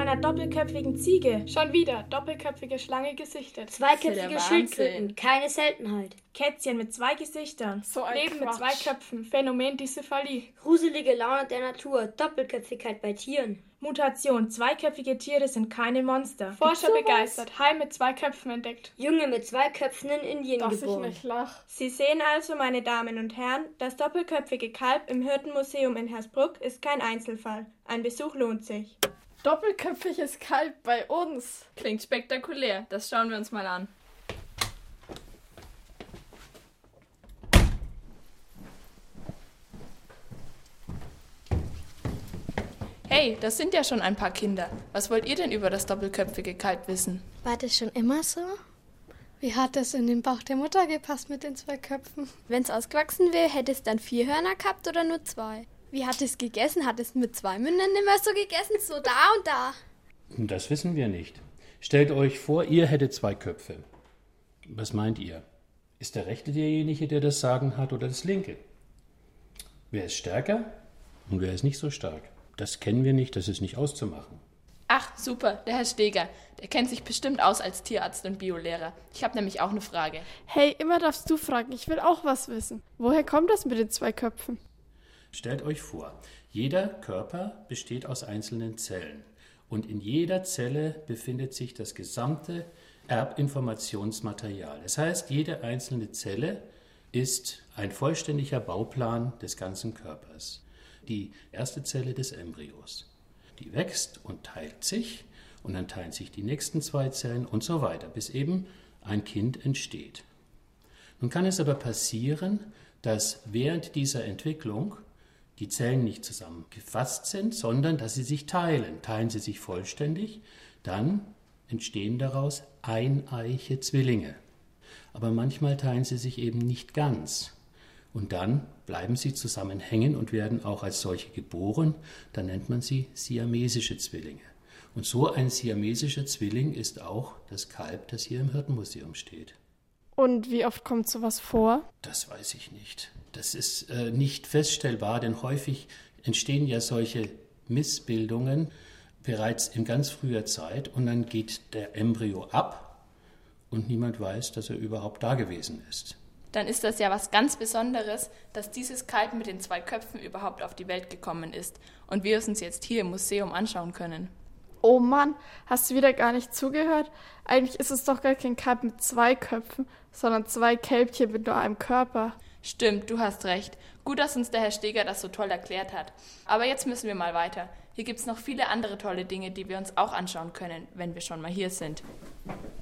einer doppelköpfigen Ziege. Schon wieder doppelköpfige Schlange gesichtet. Zweiköpfige Schildkröten, keine Seltenheit. Kätzchen mit 2 Gesichtern. So ein Leben mit 2 Köpfen, Phänomen Disephalie. Gruselige Laune der Natur, Doppelköpfigkeit bei Tieren. Mutation, 2köpfige Tiere sind keine Monster. Forscher begeistert, Hai mit 2 Köpfen entdeckt. Junge mit 2 Köpfen in Indien Dass geboren. ich nicht lach. Sie sehen also, meine Damen und Herren, das doppelköpfige Kalb im Hirtenmuseum in Hersbruck ist kein Einzelfall. Ein Besuch lohnt sich. Doppelköpfiges Kalb bei uns. Klingt spektakulär, das schauen wir uns mal an. Hey, das sind ja schon ein paar Kinder. Was wollt ihr denn über das doppelköpfige Kalb wissen? War das schon immer so? Wie hat es in den Bauch der Mutter gepasst mit den 2 Köpfen? Wenn es ausgewachsen wäre, hätte es dann 4 Hörner gehabt oder nur 2? Wie hat es gegessen? Hat es mit 2 Mündern immer so gegessen? So da und da? Das wissen wir nicht. Stellt euch vor, ihr hättet 2 Köpfe. Was meint ihr? Ist der rechte derjenige, der das Sagen hat, oder das linke? Wer ist stärker und wer ist nicht so stark? Das kennen wir nicht, das ist nicht auszumachen. Ach, super, der Herr Steger. Der kennt sich bestimmt aus als Tierarzt und Biolehrer. Ich habe nämlich auch eine Frage. Hey, immer darfst du fragen, ich will auch was wissen. Woher kommt das mit den 2 Köpfen? Stellt euch vor, jeder Körper besteht aus einzelnen Zellen. Und in jeder Zelle befindet sich das gesamte Erbinformationsmaterial. Das heißt, jede einzelne Zelle ist ein vollständiger Bauplan des ganzen Körpers. Die erste Zelle des Embryos. Die wächst und teilt sich und dann teilen sich die nächsten 2 Zellen und so weiter, bis eben ein Kind entsteht. Nun kann es aber passieren, dass während dieser Entwicklung die Zellen nicht zusammengefasst sind, sondern dass sie sich teilen. Teilen sie sich vollständig, dann entstehen daraus eineiche Zwillinge. Aber manchmal teilen sie sich eben nicht ganz. Und dann bleiben sie zusammen hängen und werden auch als solche geboren. Dann nennt man sie siamesische Zwillinge. Und so ein siamesischer Zwilling ist auch das Kalb, das hier im Hirtenmuseum steht. Und wie oft kommt sowas vor? Das weiß ich nicht. Das ist nicht feststellbar, denn häufig entstehen ja solche Missbildungen bereits in ganz früher Zeit und dann geht der Embryo ab und niemand weiß, dass er überhaupt da gewesen ist. Dann ist das ja was ganz Besonderes, dass dieses Kalb mit den 2 Köpfen überhaupt auf die Welt gekommen ist und wir es uns jetzt hier im Museum anschauen können. Oh Mann, hast du wieder gar nicht zugehört? Eigentlich ist es doch gar kein Kalb mit 2 Köpfen, sondern 2 Kälbchen mit nur einem Körper. Stimmt, du hast recht. Gut, dass uns der Herr Steger das so toll erklärt hat. Aber jetzt müssen wir mal weiter. Hier gibt's noch viele andere tolle Dinge, die wir uns auch anschauen können, wenn wir schon mal hier sind.